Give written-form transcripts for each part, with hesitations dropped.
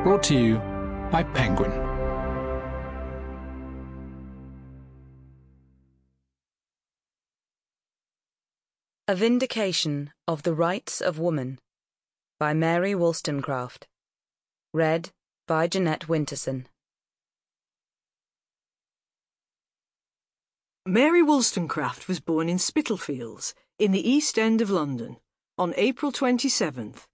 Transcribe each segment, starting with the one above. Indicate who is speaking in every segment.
Speaker 1: Brought to you by Penguin.
Speaker 2: A Vindication of the Rights of Woman by Mary Wollstonecraft. Read by Jeanette Winterson.
Speaker 3: Mary Wollstonecraft was born in Spitalfields, in the East End of London, on April 27th,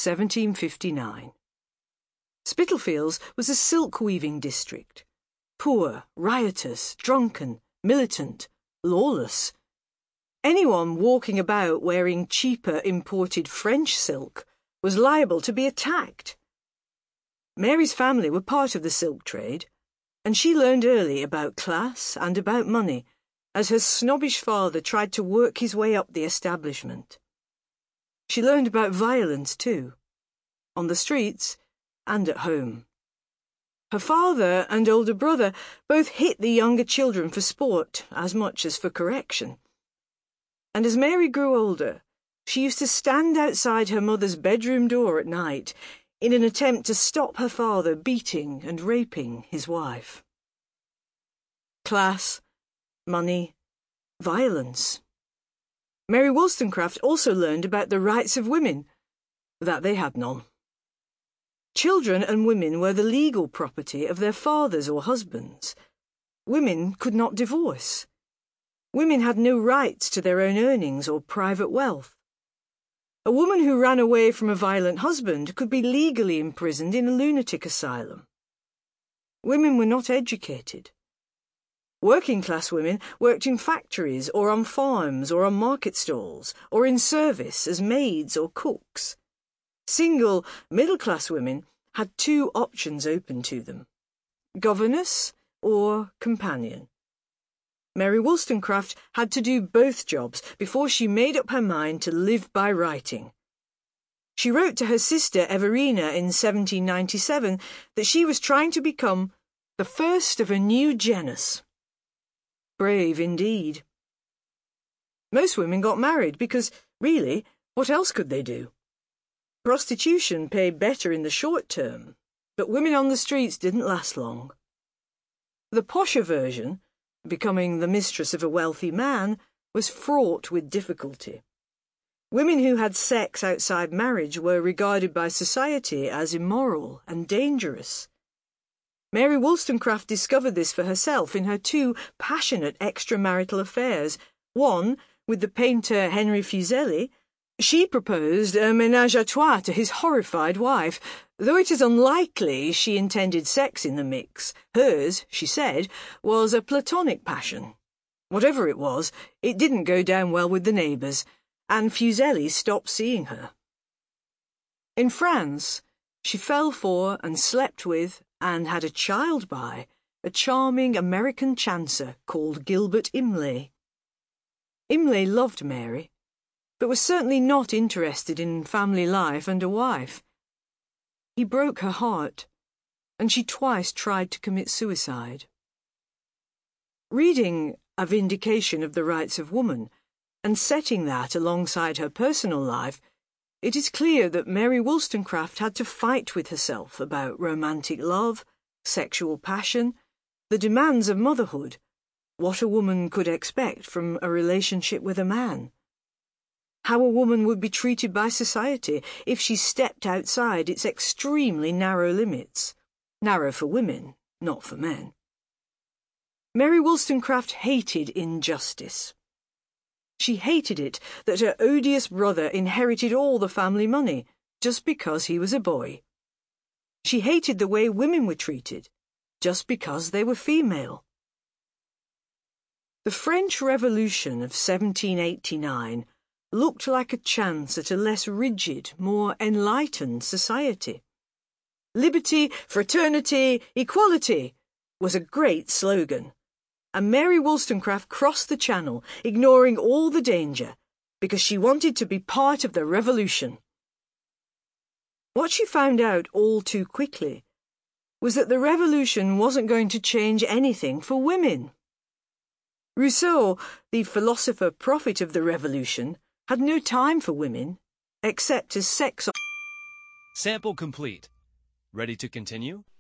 Speaker 3: 1759. Spitalfields was a silk-weaving district. Poor, riotous, drunken, militant, lawless. Anyone walking about wearing cheaper imported French silk was liable to be attacked. Mary's family were part of the silk trade, and she learned early about class and about money, as her snobbish father tried to work his way up the establishment. She learned about violence too, on the streets and at home. Her father and older brother both hit the younger children for sport as much as for correction. And as Mary grew older, she used to stand outside her mother's bedroom door at night in an attempt to stop her father beating and raping his wife. Class, money, violence. Mary Wollstonecraft also learned about the rights of women, that they had none. Children and women were the legal property of their fathers or husbands. Women could not divorce. Women had no rights to their own earnings or private wealth. A woman who ran away from a violent husband could be legally imprisoned in a lunatic asylum. Women were not educated. Working-class women worked in factories or on farms or on market stalls or in service as maids or cooks. Single, middle-class women had two options open to them: governess or companion. Mary Wollstonecraft had to do both jobs before she made up her mind to live by writing. She wrote to her sister Everina in 1797 that she was trying to become the first of a new genus. Brave indeed. Most women got married because, really, what else could they do? Prostitution paid better in the short term, but women on the streets didn't last long. The posher version, becoming the mistress of a wealthy man, was fraught with difficulty. Women who had sex outside marriage were regarded by society as immoral and dangerous. Mary Wollstonecraft discovered this for herself in her two passionate extramarital affairs, one with the painter Henry Fuseli. She proposed a ménage à trois to his horrified wife. Though it is unlikely she intended sex in the mix, hers, she said, was a platonic passion. Whatever it was, it didn't go down well with the neighbours, and Fuseli stopped seeing her. In France, she fell for and slept with and had a child by a charming American chancer called Gilbert Imlay. Imlay loved Mary, but was certainly not interested in family life and a wife. He broke her heart, and she twice tried to commit suicide. Reading A Vindication of the Rights of Woman, and setting that alongside her personal life, it is clear that Mary Wollstonecraft had to fight with herself about romantic love, sexual passion, the demands of motherhood, what a woman could expect from a relationship with a man, how a woman would be treated by society if she stepped outside its extremely narrow limits, narrow for women, not for men. Mary Wollstonecraft hated injustice. She hated it that her odious brother inherited all the family money just because he was a boy. She hated the way women were treated just because they were female. The French Revolution of 1789 looked like a chance at a less rigid, more enlightened society. Liberty, fraternity, equality was a great slogan, and Mary Wollstonecraft crossed the Channel, ignoring all the danger, because she wanted to be part of the revolution. What she found out all too quickly was that the revolution wasn't going to change anything for women. Rousseau, the philosopher prophet of the revolution, had no time for women, except as sex...
Speaker 4: Sample complete. Ready to continue?